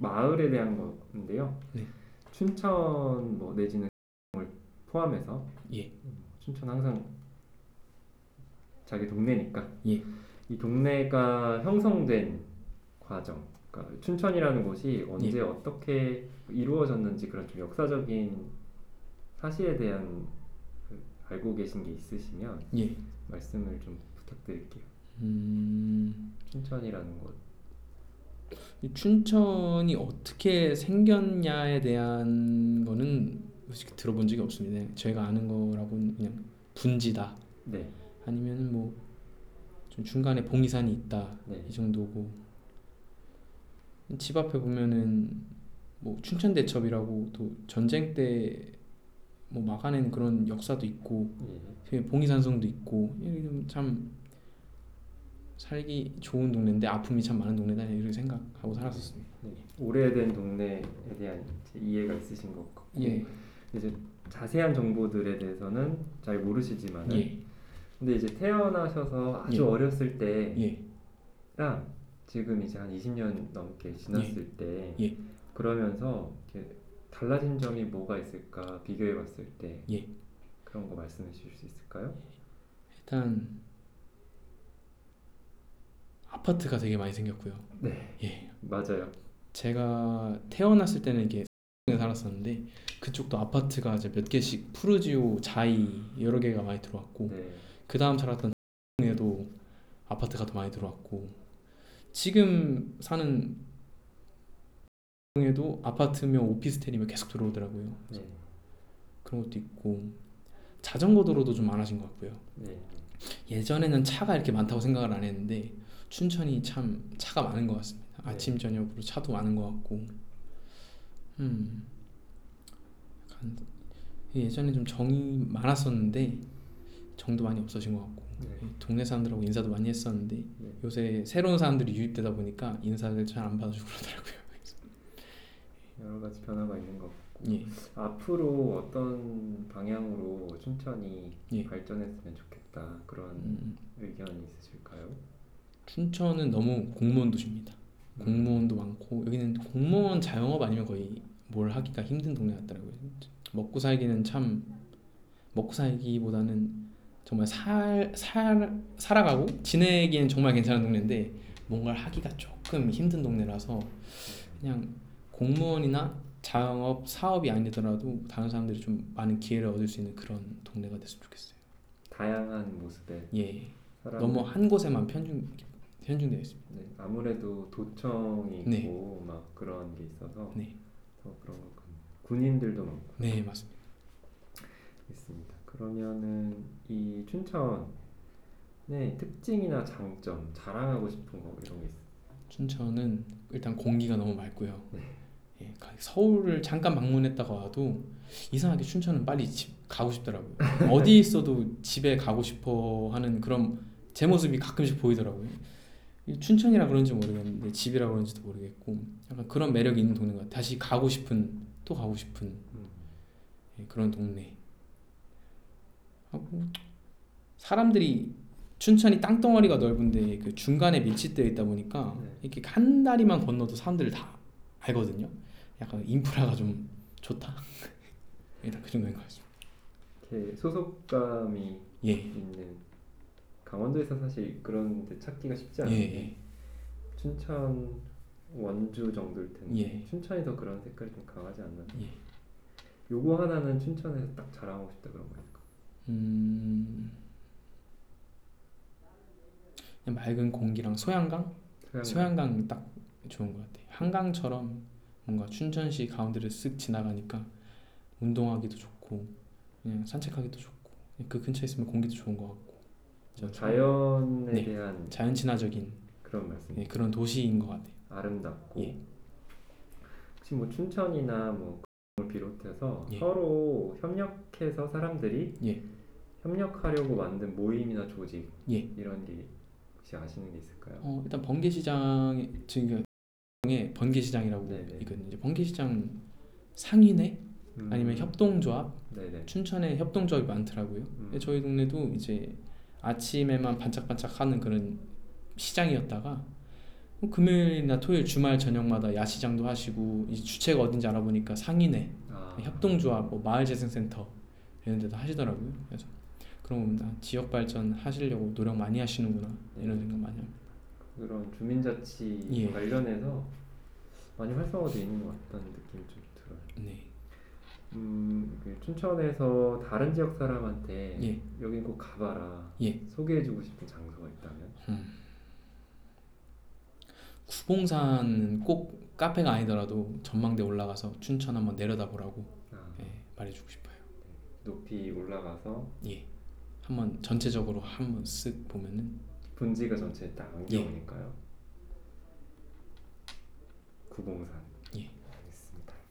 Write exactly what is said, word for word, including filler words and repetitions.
마을에 대한 건데요. 네. 춘천 뭐 내지는 을 포함해서 예. 춘천 항상 자기 동네니까 예. 이 동네가 형성된 과정, 그러니까 춘천이라는 곳이 언제 예. 어떻게 이루어졌는지 그런 좀 역사적인 사실에 대한 그 알고 계신 게 있으시면 예. 말씀을 좀 부탁드릴게요. 음, 춘천이라는 곳. 이 춘천이 어떻게 생겼냐에 대한 거는 솔직히 들어본 적이 없습니다. 저희가 아는 거라고는 그냥 분지다. 네. 아니면 뭐 좀 중간에 봉이산이 있다. 네. 이 정도고. 집 앞에 보면은 뭐 춘천대첩이라고 또 전쟁 때 뭐 막아낸 그런 역사도 있고, 예. 봉이산성도 있고, 참 살기 좋은 동네인데 아픔이 참 많은 동네다 이렇게 생각하고 살았었습니다. 네. 오래된 동네에 대한 이제 이해가 있으신 것 같고, 예. 이제 자세한 정보들에 대해서는 잘 모르시지만, 예. 근데 이제 태어나셔서 아주 예. 어렸을 때랑 예. 지금 이제 한 이십 년 넘게 지났을 예. 때, 예. 그러면서 이렇게 달라진 점이 뭐가 있을까 비교해봤을 때, 예. 그런 거 말씀해 주실 수 있을까요? 일단 아파트가 되게 많이 생겼고요. 네. 예. 맞아요. 제가 태어났을 때는 이게 에 살았었는데 그쪽도 아파트가 이제 몇 개씩 푸르지오, 자이 여러 개가 많이 들어왔고, 네. 그 다음 살았던 에도 아파트가 더 많이 들어왔고, 지금 사는 에도 아파트며 오피스텔이며 계속 들어오더라고요. 네. 그런 것도 있고, 자전거 도로도 좀 많아진 것 같고요. 네. 예전에는 차가 이렇게 많다고 생각을 안 했는데 춘천이 참 차가 많은 것 같습니다. 네. 아침 저녁으로 차도 많은 것 같고, 음, 약간 예전에 좀 정이 많았었는데 정도 많이 없어진 것 같고, 네. 동네 사람들하고 인사도 많이 했었는데 네. 요새 새로운 사람들이 유입되다 보니까 인사를 잘 안 받아주고 그러더라고요. 여러 가지 변화가 있는 것 같고, 예. 앞으로 어떤 방향으로 춘천이 예. 발전했으면 좋겠다 그런 음, 의견이 있으실까요? 춘천은 너무 공무원 도시입니다. 음. 공무원도 많고, 여기는 공무원 자영업 아니면 거의 뭘 하기가 힘든 동네 같더라고요. 먹고 살기는 참, 먹고 살기보다는 정말 살, 살, 살아가고 지내기엔 정말 괜찮은 동네인데 뭔가를 하기가 조금 힘든 동네라서 그냥 공무원이나 자영업, 사업이 아니더라도 다른 사람들이 좀 많은 기회를 얻을 수 있는 그런 동네가 됐으면 좋겠어요. 다양한 모습의 예, 사람. 너무 한 곳에만 편중, 편중되어 있습니다. 네, 아무래도 도청이 있고 네. 막 그런 게 있어서 네. 더 그런 것 같고, 군인들도 많고. 네, 맞습니다. 있습니다. 그러면은 이 춘천의 특징이나 장점, 자랑하고 싶은 거 이런 게 있어요? 춘천은 일단 공기가 너무 맑고요. 네. 예, 서울을 잠깐 방문했다가 와도 이상하게 춘천은 빨리 집 가고 싶더라고요. 어디 있어도 집에 가고 싶어 하는 그런 제 모습이 가끔씩 보이더라고요. 이 춘천이라 그런지 모르겠는데 집이라 그런지도 모르겠고 약간 그런 매력이 있는 동네인 것 같아요. 다시 가고 싶은, 또 가고 싶은 음. 예, 그런 동네 하고, 사람들이 춘천이 땅덩어리가 넓은데 그 중간에 밀집되어 있다 보니까 네. 이렇게 한 다리만 건너도 사람들 다 알거든요. 약간 인프라가 좀 좋다. 일단 그 정도인 것 같습니다. 이렇게 소속감이 예. 있는, 강원도에서 사실 그런 데 찾기가 쉽지 예. 않은데 예. 춘천, 원주 정도일 텐데 예. 춘천이 더 그런 색깔이 좀 강하지 않나? 예. 요거 하나는 춘천에서 딱 자랑하고 싶다 그런 거니까. 음. 그냥 맑은 공기랑 소양강? 소양강. 소양강 딱 좋은 것 같아요. 한강처럼 뭔가 춘천시 가운데를 쓱 지나가니까 운동하기도 좋고 그냥 산책하기도 좋고 그 근처에 있으면 공기도 좋은 것 같고, 자연에 네. 대한 자연 친화적인 그런 말씀. 예, 그런 도시인 것 같아요. 아름답고. 예. 혹시 뭐 춘천이나 뭐 을 비롯해서 예. 서로 협력해서 사람들이 예. 협력하려고 만든 모임이나 조직 예. 이런 게 혹시 아시는 게 있을까요? 어, 일단 번개시장 지금 번개시장이라고 네네. 있거든요. 이제 번개시장 상인회 음. 아니면 협동조합, 네네. 춘천에 협동조합이 많더라고요. 음. 저희 동네도 이제 아침에만 반짝반짝하는 그런 시장이었다가 뭐 금요일이나 토요일 주말 저녁마다 야시장도 하시고 이 주체가 어딘지 알아보니까 상인회, 아, 협동조합, 뭐 마을재생센터 이런 데도 하시더라고요. 그래서 그런 거 보면 아, 지역 발전 하시려고 노력 많이 하시는구나 이런 생각 많이 합니다. 그런 주민자치 예. 관련해서 많이 활성화되어 있는 것 같다는 느낌이 좀 들어요. 네. 음, 그 춘천에서 다른 지역 사람한테 예. 여긴 꼭 가봐라 예. 소개해주고 싶은 장소가 있다면? 음. 구봉산은 꼭 카페가 아니더라도 전망대 올라가서 춘천 한번 내려다보라고 아, 예, 말해주고 싶어요. 높이 올라가서 예. 한번 전체적으로 한번 쓱 보면은 분지가 전체에 딱 예. 안겨오니까요. 구봉산.